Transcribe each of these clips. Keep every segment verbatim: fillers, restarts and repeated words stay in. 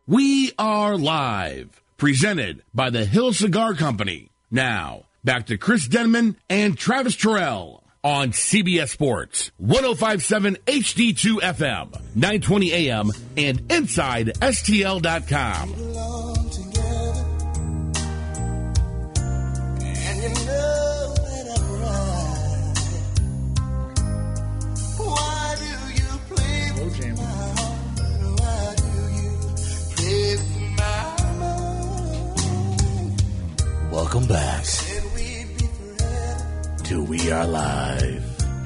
We are live, presented by the Hill Cigar Company. Now, back to Chris Denman and Travis Terrell on C B S Sports, one oh five point seven H D two F M, nine twenty A M, and inside S T L dot com. Welcome back to We Are Live.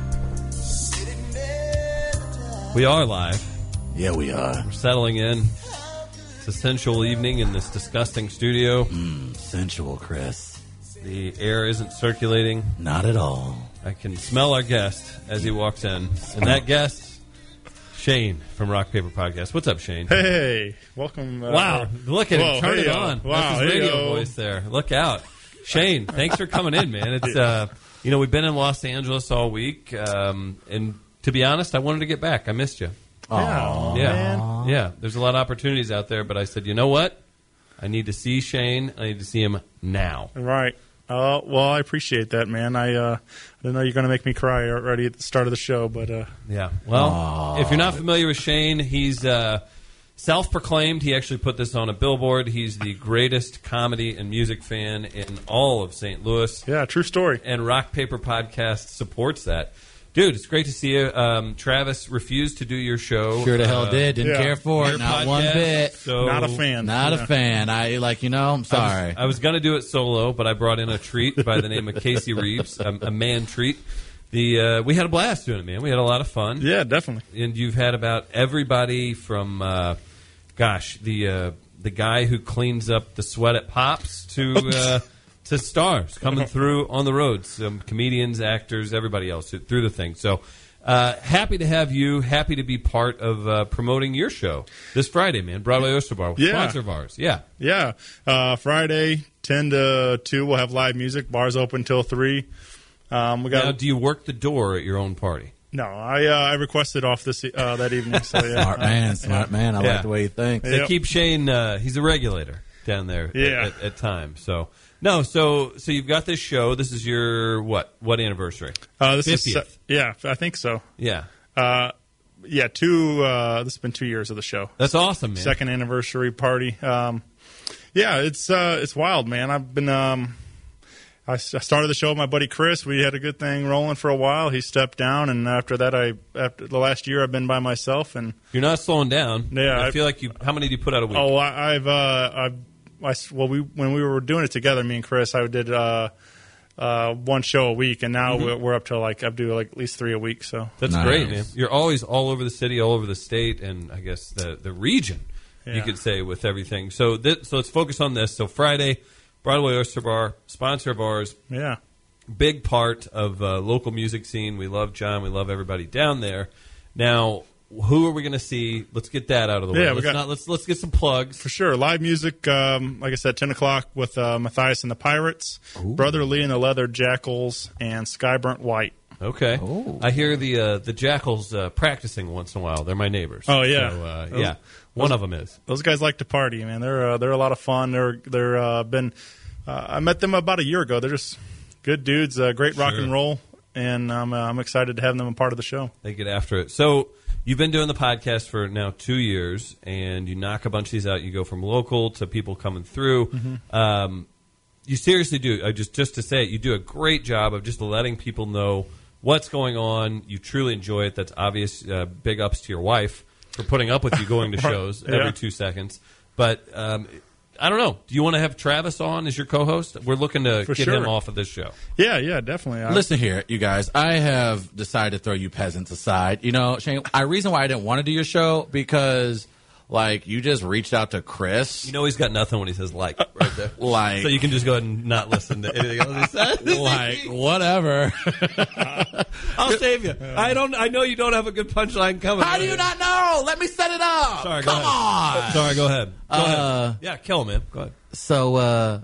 We are live. Yeah, we are. We're settling in. It's a sensual evening in this disgusting studio. Mm, sensual, Chris. The air isn't circulating. Not at all. I can smell our guest as he walks in. And that guest, Shane from Rock Paper Podcast. What's up, Shane? Hey, welcome. Uh, wow, look at whoa, him. Turn hey, it uh, on. Wow, That's his hey, radio yo. voice there. Look out. Shane, thanks for coming in, man. It's uh, you know, we've been in Los Angeles all week, um, and to be honest, I wanted to get back. I missed you. Aww, yeah, man. yeah. There's a lot of opportunities out there, but I said, you know what? I need to see Shane. I need to see him now. Right. Uh, well, I appreciate that, man. I uh, I didn't know you're going to make me cry already at the start of the show, but uh, Yeah. Well, Aww. if you're not familiar with Shane, he's uh, self-proclaimed. He actually put this on a billboard. He's the greatest comedy and music fan in all of Saint Louis. yeah, true story. And Rock Paper Podcast supports that. Dude, it's great to see you. Um, Travis refused to do your show. Sure the hell uh, did. Didn't yeah. care for your it. Not podcast, one bit. So Not a fan. Not Yeah. a fan. I, like, you know, I'm sorry. I was, was going to do it solo, but I brought in a treat by the name of Casey Reeves, a, a man treat. The uh, we had a blast doing it, man. We had a lot of fun. Yeah, definitely. And you've had about everybody from, uh, gosh, the uh, the guy who cleans up the sweat at Pops to uh, to stars coming through on the road. Some comedians, actors, everybody else through the thing. So uh, happy to have you. Happy to be part of uh, promoting your show this Friday, man. Broadway Oyster Bar, Yeah. sponsor of ours. Yeah. Yeah. Uh, Friday, ten to two, we'll have live music. Bars open till three. Um, we got Now, do you work the door at your own party? No, I uh, I requested off this uh, that evening. So yeah. Smart man. Smart man. I Yeah. like the way he thinks. They Yep. keep Shane. Uh, he's a regulator down there. Yeah. At, at, at times. So no. So so you've got this show. This is your what? What anniversary? Uh, this fiftieth. is yeah, I think so. Yeah. Uh, yeah, two. Uh, this has been two years of the show. That's awesome, man. Second anniversary party. Um, yeah, it's uh, it's wild, man. I've been. Um, I, s- I started the show with my buddy Chris. We had a good thing rolling for a while. He stepped down, and after that, I after the last year, I've been by myself. And You're not slowing down. Yeah, I, I- feel like you. How many do you put out a week? oh, I, I've uh, I've I s well, we when we were doing it together, me and Chris, I did uh, uh, one show a week, and now we're, we're up to like I do like at least three a week. So That's Nice. great, man. You're always all over the city, all over the state, and I guess the the region. You Yeah. could say with everything. So th- so let's focus on this. So Friday, Broadway Oyster Bar, sponsor of ours. yeah. Big part of uh, local music scene. We love John. We love everybody down there. Now, who are we going to see? Let's get that out of the way. Yeah, we let's got- not, let's let's get some plugs. For sure. Live music, um, like I said, ten o'clock with uh, Matthias and the Pirates, Brother Lee and the Leather Jackals, and Skyburnt White. Okay. Oh. I hear the uh, the Jackals uh, practicing once in a while. They're my neighbors. Oh, yeah. So, uh, Those- yeah. One of them is. Those guys like to party, man. They're uh, they're a lot of fun. They're they're uh, been. Uh, I met them about a year ago. They're just good dudes. Uh, great rock Sure. and roll, and um, uh, I'm excited to have them a part of the show. They get after it. So you've been doing the podcast for now two years, and you knock a bunch of these out. You go from local to people coming through. Mm-hmm. Um, you seriously do. I just just to say it, you do a great job of just letting people know what's going on. You truly enjoy it. That's obvious. Uh, big ups to your wife for putting up with you going to shows Yeah. every two seconds. But um, I don't know. Do you want to have Travis on as your co-host? We're looking to For get sure. him off of this show. Yeah, yeah, definitely. I, Listen here, you guys. I have decided to throw you peasants aside. You know, Shane, I reason why I didn't want to do your show because, like, you just reached out to Chris. You know he's got nothing when he says like right there. Like- so you can just go ahead and not listen to anything else he says. like, whatever. I'll save you. I don't. I know you don't have a good punchline coming. How do you not know? Let me set it up. Sorry, go Come ahead. on. Sorry, go ahead. Go Uh, ahead. Yeah, kill him, man. Go ahead. So, uh,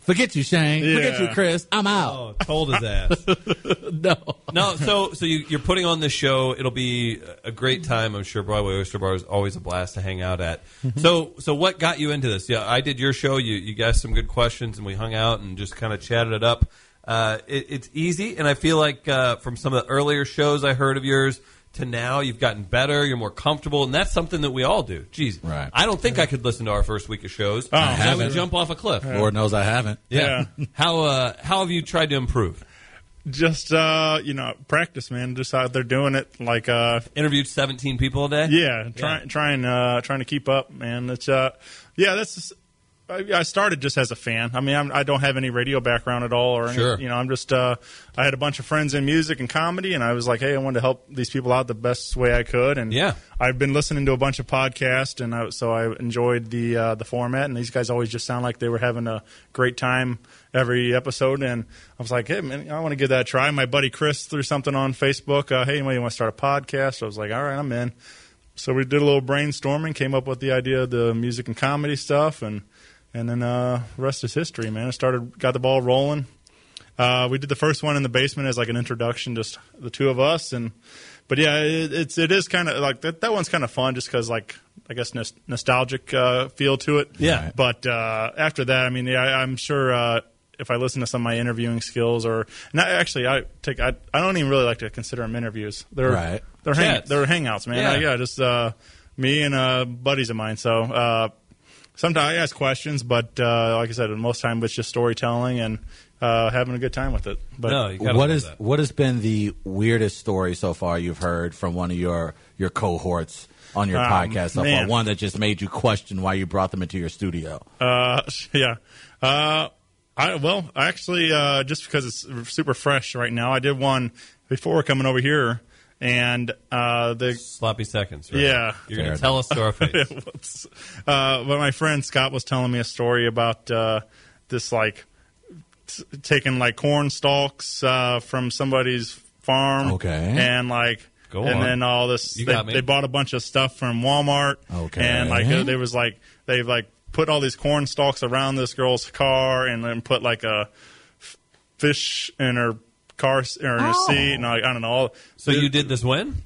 Forget you, Shane. Yeah. Forget you, Chris. I'm out. Oh, told his ass. No. No, so so you, you're putting on this show. It'll be a great time. I'm sure Broadway Oyster Bar is always a blast to hang out at. so so what got you into this? Yeah, I did your show. You you asked some good questions, and we hung out and just kind of chatted it up. Uh, it, it's easy, and I feel like uh, from some of the earlier shows I heard of yours to now, you've gotten better, you're more comfortable, and that's something that we all do. Jeez, Right. I don't think I could listen to our first week of shows. I I would haven't. jump off a cliff. Lord knows I haven't. Yeah. how uh, how have you tried to improve? Just uh, you know, practice, man. Just out there doing it, like uh, Interviewed seventeen people a day. yeah, trying trying uh, trying to keep up, man. It's uh, yeah, that's. Just, I, I started just as a fan. I mean, I'm, I don't have any radio background at all, or any, Sure. you know, I'm just. Uh, I had a bunch of friends in music and comedy, and I was like, hey, I wanted to help these people out the best way I could, and Yeah. I've been listening to a bunch of podcasts, and I, so I enjoyed the uh, the format. And these guys always just sound like they were having a great time every episode. And I was like, hey, man, I want to give that a try. My buddy Chris threw something on Facebook. Uh, hey, you want to start a podcast? So I was like, all right, I'm in. So we did a little brainstorming, came up with the idea of the music and comedy stuff, and and then uh, the rest is history, man. I started, got the ball rolling. Uh, we did the first one in the basement as like an introduction, just the two of us, and but yeah, it, it's it is kind of like that. That one's kind of fun, just because like I guess nos- nostalgic uh, feel to it. Yeah. But uh, after that, I mean, yeah, I, I'm sure uh, if I listen to some of my interviewing skills, or and I, actually, I take I, I don't even really like to consider them interviews. They're Right. they're hang, Chats. they're hangouts, man. Yeah. Like, yeah, just uh, me and uh, buddies of mine. So. Uh, Sometimes I ask questions, but uh, like I said, most time it's just storytelling and uh, having a good time with it. But No, you gotta What love is that. what has been the weirdest story so far you've heard from one of your your cohorts on your Um, podcast so far? man. One that just made you question why you brought them into your studio. Uh, yeah. Uh, I well, actually, uh, just because it's super fresh right now, I did one before coming over here, and uh, the Sloppy seconds. Right? Yeah. You're going Fair to tell us to our face. Whoops. uh, but my friend Scott was telling me a story about uh, this like t- taking like corn stalks uh, from somebody's farm, Okay. and like. Go and on. then all this, You they, got me. they bought a bunch of stuff from Walmart. Okay. And like uh, there was like they like put all these corn stalks around this girl's car, and then put like a f- fish in her car s- or in her Oh. seat, and like, I don't know. All, So you did this when?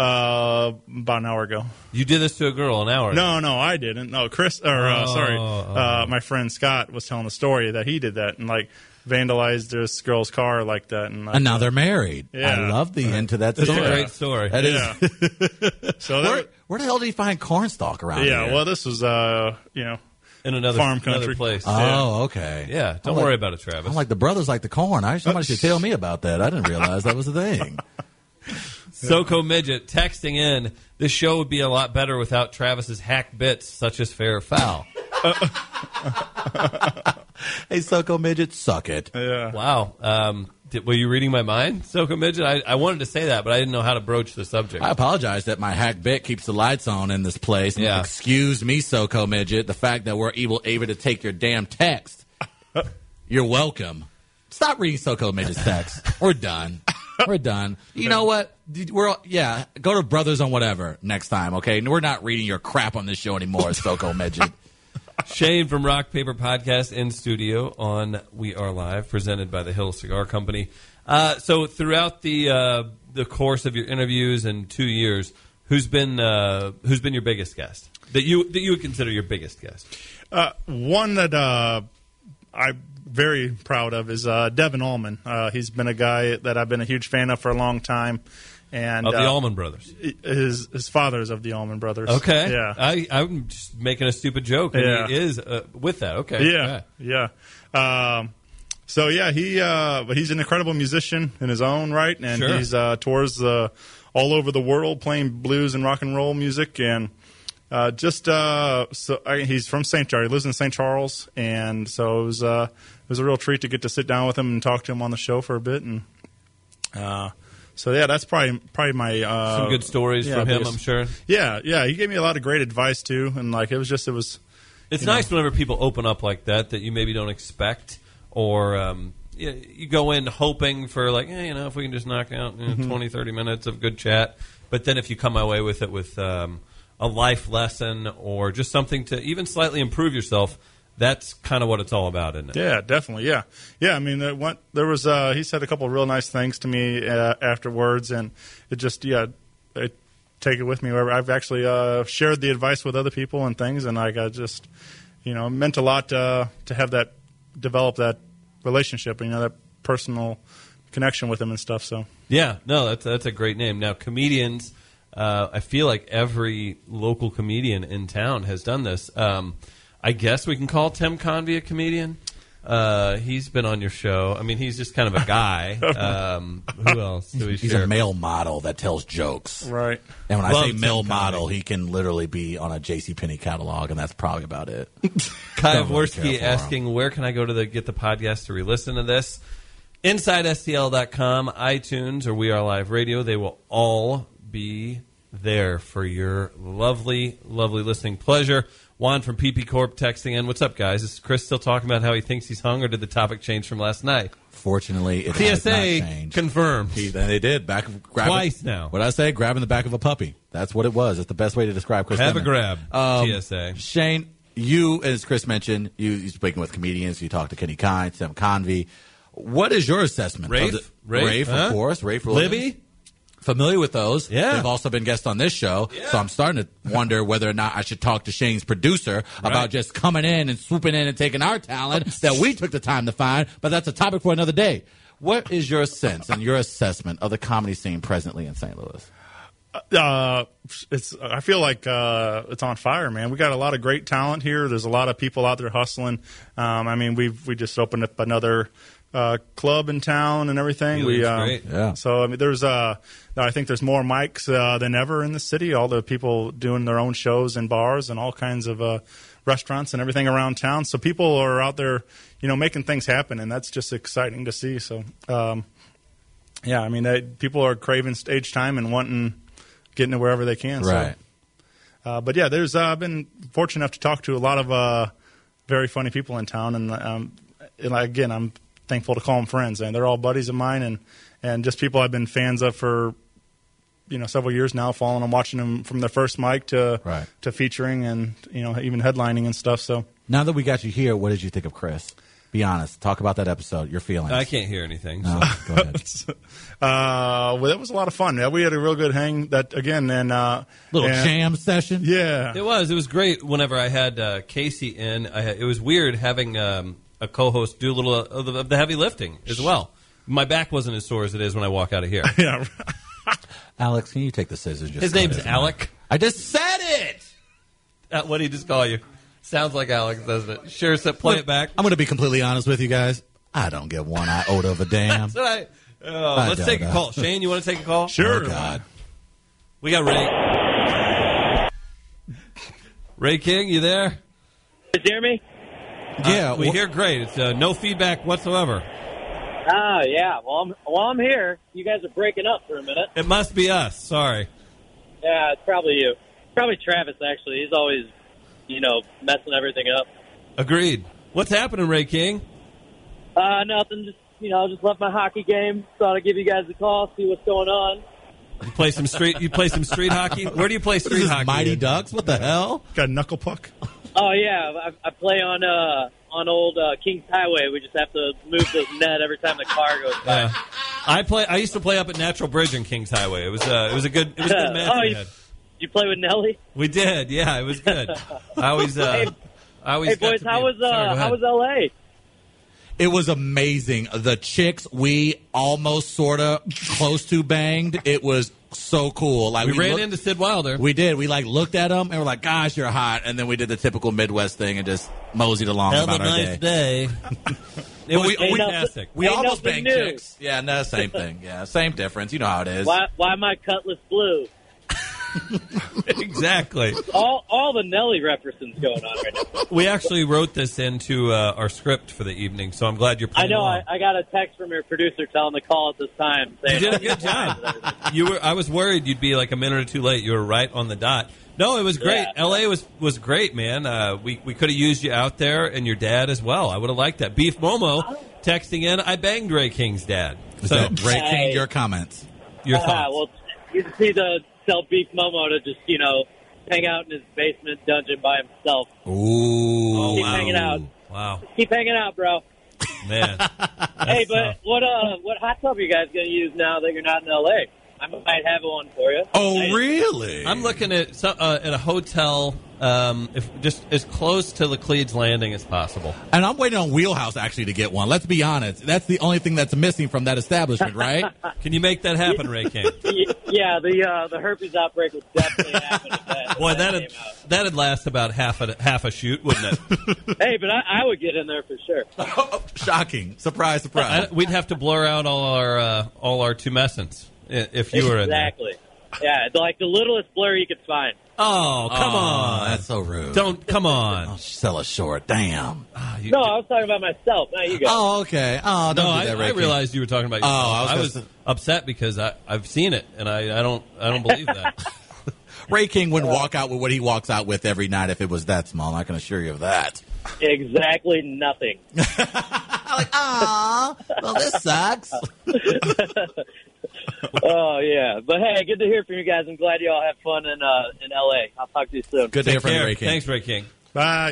uh, about an hour ago. You did this to a girl an hour ago. No, no, I didn't. No, Chris, or uh, Oh, sorry, oh. uh, my friend Scott was telling the story that he did that and like vandalized this girl's car like that, and, like, And now they're married. Yeah. I love the end to that It's story. a great story. That is. yeah. so that, Where, where the hell did you find cornstalk around yeah, here? well, this was uh, you know, In another, Farm another country. place. oh, okay. yeah, don't I'm worry like- about it, Travis. I'm like, the brothers like the corn. I Somebody should tell me about that. I didn't realize that was a thing. Soko Midget texting in, this show would be a lot better without Travis's hack bits such as fair or foul. Hey, Soko Midget, suck it. yeah. Wow. Um, did, were you reading my mind, Soko Midget? I, I wanted to say that, but I didn't know how to broach the subject. I apologize that my hack bit keeps the lights on in this place. And Yeah. Excuse me, Soko Midget, the fact that we're able, able to take your damn text. You're welcome. Stop reading Soko Midget's text. We're done. We're done. You know what? We're yeah. Go to Brothers on Whatever next time, okay? We're not reading your crap on this show anymore, Soko Midget. Shane from Rock Paper Podcast in studio on We Are Live, presented by the Hill Cigar Company. Uh, so throughout the uh, the course of your interviews in two years, who's been uh, who's been your biggest guest that you that you would consider your biggest guest? Uh, one that uh, I'm very proud of is uh, Devin Allman. Uh, he's been a guy that I've been a huge fan of for a long time. And Of the uh, Allman Brothers. his his father's of the Allman Brothers. Okay. Yeah. I, I'm just making a stupid joke, and Yeah. he is uh, with that. Okay. Yeah, yeah. Um, so yeah, he uh, but he's an incredible musician in his own right, and Sure. he's uh, tours uh, all over the world playing blues and rock and roll music, and uh, just uh, so I, he's from Saint Charles. He lives in Saint Charles, and so it was uh, it was a real treat to get to sit down with him and talk to him on the show for a bit, and. Uh, So yeah, that's probably probably my uh, Some good stories yeah, from him, biggest- I'm sure. Yeah, yeah, he gave me a lot of great advice too, and like it was just it was It's You nice whenever people open up like that that you maybe don't expect, or um, you, you go in hoping for like, eh, you know, if we can just knock out you know, Mm-hmm. twenty, thirty minutes of good chat. But then if you come away with it with um, a life lesson or just something to even slightly improve yourself, that's kind of what it's all about, isn't it? Yeah, definitely. Yeah, yeah. I mean, there, went, there was uh, he said a couple of real nice things to me uh, afterwards, and it just yeah, I take it with me wherever. I've actually uh, shared the advice with other people and things, and I got just you know it meant a lot uh, to have that develop that relationship, you know, that personal connection with him and stuff. So yeah, no, that's that's a great name. Now, comedians, uh, I feel like every local comedian in town has done this. Um, I guess we can call Tim Convey a comedian. Uh, he's been on your show. I mean, he's just kind of a guy. Um, who else do we He's share? a male model that tells jokes. right. And when Love I say Tim male Convey. model, he can literally be on a JCPenney catalog, and that's probably about it. Kai Don't really care Dvorsky for him. asking, where can I go to the, get the podcast to re-listen to this? Inside S T L dot com, iTunes, or We Are Live Radio. They will all be there for your lovely, lovely listening pleasure. Juan from P P Corp texting in. What's up, guys? Is Chris still talking about how he thinks he's hung, or did the topic change from last night? Fortunately, it T has S not A changed. confirmed. He, and they did. Back of, grabbing, Twice now. What did I say? Grabbing the back of a puppy. That's what it was. That's the best way to describe Chris Have a Denman. grab, Um, T S A. Shane, you, as Chris mentioned, you, you're speaking with comedians. You talked to Kenny Kine, Tim Convey. What is your assessment? Rafe? Of the, Rafe, Rafe, huh? of course. Rafe Williams. Libby? Familiar with those. Yeah. They've also been guests on this show. Yeah. So I'm starting to wonder whether or not I should talk to Shane's producer Right. about just coming in and swooping in and taking our talent that we took the time to find. But that's a topic for another day. What is your sense and your assessment of the comedy scene presently in Saint Louis? Uh, it's. I feel like uh, it's on fire, man. We got a lot of great talent here. There's a lot of people out there hustling. Um, I mean, we've we just opened up another uh, club in town and everything. Feeling's we um, great. Yeah. So I mean, there's uh, I think there's more mics uh, than ever in the city. All the people doing their own shows in bars and all kinds of uh, restaurants and everything around town. So people are out there, you know, making things happen, and that's just exciting to see. So um, yeah, I mean, they, people are craving stage time and wanting getting to wherever they can. Right. So, uh, but yeah, there's uh, I've been fortunate enough to talk to a lot of uh, very funny people in town, and, um, and again, I'm thankful to call them friends, and they're all buddies of mine, and, and just people I've been fans of for you know several years now, following them, watching them from their first mic to Right. to featuring, and you know even headlining and stuff. So Now that we got you here, what did you think of Chris? Be honest. Talk about that episode, your feelings. I can't hear anything. No, So. go ahead. uh, well, that was a lot of fun. Yeah, we had a real good hang. That again, and uh, Little and- jam session. Yeah, It was. It was great. Whenever I had uh, Casey in, I had, it was weird having um, a co-host do a little of the, of the heavy lifting as well. My back wasn't as sore as it is when I walk out of here. yeah. Alex, can you take the scissors? Just His cut name's it? Alec. I just said it. Uh, what did he just call you? Sounds like Alex, doesn't it? Sure, so play it back. I'm going to be completely honest with you guys. I don't give one iota of a damn. That's what I, oh, I let's don't take a know. call. Shane, you want to take a call? Sure. Oh, God. We got Ray. Ray King, you there? You hear me? Yeah. Uh, we wh- hear great. It's uh, no feedback whatsoever. Oh, yeah. Well, I'm, well, I'm here. You guys are breaking up for a minute. It must be us. Sorry. Yeah, it's probably you. Probably Travis, actually. He's always, you know, messing everything up. Agreed. What's happening, Ray King? Uh, nothing. Just, you know, just left my hockey game. Thought I'd give you guys a call, see what's going on. You play some street. You play some street hockey. Where do you play This street is hockey? Mighty in? Ducks? What the hell? Got a knuckle puck. Oh, yeah. I, I play on uh, on old uh, Kings Highway. We just have to move the net every time the car goes by. Yeah. I play. I used to play up at Natural Bridge in Kings Highway. It was. Uh, it was a good. It was a good match. Oh, we you- had. You play with Nelly? We did. Yeah, it was good. I always. Uh, Hey, I always. Hey, got boys, to how be- was Sorry, go uh, ahead. how was L A? It was amazing. The chicks we almost sort of close to banged. It was so cool. Like We ran looked- into Sid Wilder. We did. We like looked at them and we're like, "Gosh, you're hot." And then we did the typical Midwest thing and just moseyed along Have a about our nice day. day. It was we- we- fantastic. We Ain't almost nothing banged new. chicks. Yeah, no, same thing. Yeah, same difference. You know how it is. Why why my cutlass blue? Exactly. All all the Nelly references going on right now. We actually wrote this into uh, our script for the evening, so I'm glad you're I playing know. along. I, I got a text from your producer telling the call at this time. You Saying did a good job. You were. I was worried you'd be like a minute or two late. You were right on the dot. No, it was great. Yeah. L A was was great, man. Uh, we we could have used you out there and your dad as well. I would have liked that. Beef Momo texting in. I banged Ray King's dad. So Ray Hey. King, your comments. your Ah, thoughts? well, you just need to tell Beef Momo to just you know hang out in his basement dungeon by himself. Ooh, Keep hanging out. Wow, Keep hanging out, bro. man. Hey, but tough. what uh, what hot tub are you guys going to use now that you're not in L A? I might have one for you. Oh, I- really? I'm looking at some, uh, at a hotel, um, if just as close to Laclede's Landing as possible. And I'm waiting on Wheelhouse actually to get one. Let's be honest. That's the only thing that's missing from that establishment, right? Can you make that happen, Ray King? Y- Yeah, the uh, the herpes outbreak would definitely happen. If that, if Boy, that that'd came out. that'd last about half a half a shoot, wouldn't it? Hey, but I, I would get in there for sure. Shocking. Surprise, surprise. I, we'd have to blur out all our uh, all our tumescence i- if you were in there. Exactly. Yeah, the, like the littlest blur you could find. Oh, come Oh, on! that's so rude. Don't come on. Oh, sell us short. Damn. Ah, you- No, I was talking about myself, not you guys. Oh, okay. Oh, don't No, do I, that, Ray I King. realized you were talking about Oh, yourself. I was I gonna was say- upset because I, I've seen it, and I, I don't I don't believe that. Ray King wouldn't walk out with what he walks out with every night if it was that small. I can assure you of that. Exactly nothing. Like, ah, well, this sucks. Oh yeah, but hey, good to hear from you guys. I'm glad you all have fun in uh, in L A. I'll talk to you soon. Good to hear Take from you, care. Ray King. Thanks, Ray King. Bye.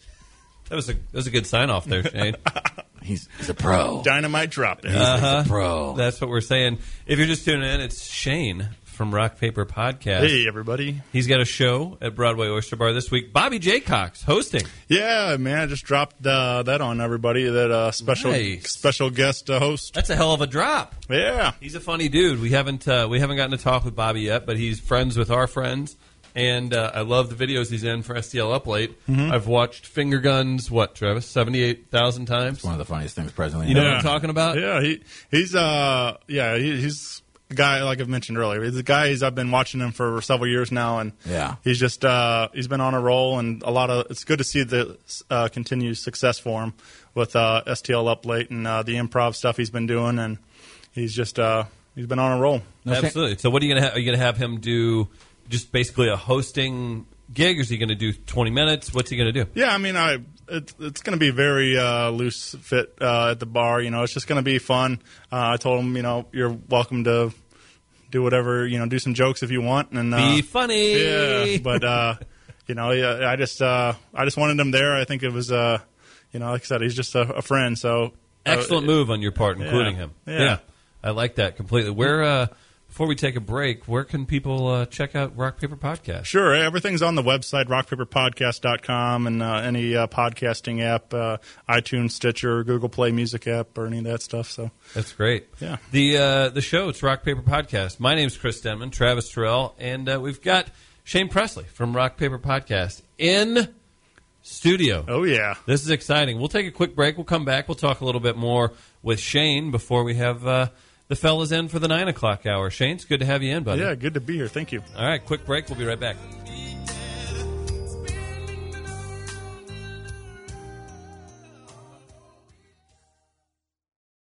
That was a that was a good sign off there, Shane. He's, he's a pro. Dynamite drop in. He's a pro. That's what we're saying. If you're just tuning in, it's Shane from Rock Paper Podcast. Hey, everybody. He's got a show at Broadway Oyster Bar this week. Bobby Jaycox hosting. Yeah, man, I just dropped uh, that on everybody, that uh, special Nice. special guest uh, host. That's a hell of a drop. Yeah. He's a funny dude. We haven't uh, we haven't gotten to talk with Bobby yet, but he's friends with our friends, and uh, I love the videos he's in for S T L Up Late. Mm-hmm. I've watched Finger Guns, what, Travis, seventy-eight thousand times. One of the funniest things presently. You know Yeah. what I'm talking about? Yeah, he he's uh yeah, he, he's a guy like I've mentioned earlier. He's a guy he's I've been watching him for several years now, and Yeah. he's just uh he's been on a roll, and a lot of it's good to see the uh, continued success for him with uh, S T L Up Late and uh, the improv stuff he's been doing, and he's just uh he's been on a roll. No, Shane- Absolutely. So, what are you gonna ha- are you gonna have him do? Just basically a hosting gig, or is he gonna do twenty minutes? What's he gonna do? Yeah, I mean, I it's it's going to be very uh, loose fit uh, at the bar. You know, it's just going to be fun. Uh, I told him, you know, you're welcome to do whatever, you know, do some jokes if you want, and uh, Be funny. yeah. But uh, you know, yeah, I just uh, I just wanted him there. I think it was, uh, you know, like I said, he's just a, a friend. So Excellent uh, move on your part, including yeah. him. Yeah. I like that completely. Where uh, before we take a break, where can people uh, check out Rock Paper Podcast? Sure, everything's on the website, rock paper podcast dot com, and uh, any uh, podcasting app, uh, iTunes, Stitcher, Google Play Music app, or any of that stuff. So, That's great. Yeah. The uh, the show, it's Rock Paper Podcast. My name's Chris Denman, Travis Terrell, and uh, we've got Shane Presley from Rock Paper Podcast in studio. oh yeah, This is exciting. We'll take a quick break. We'll come back. We'll talk a little bit more with Shane before we have uh, the fellas in for the nine o'clock hour. Shane, it's good to have you in, buddy. yeah, good to be here. Thank you. All right, quick break. We'll be right back.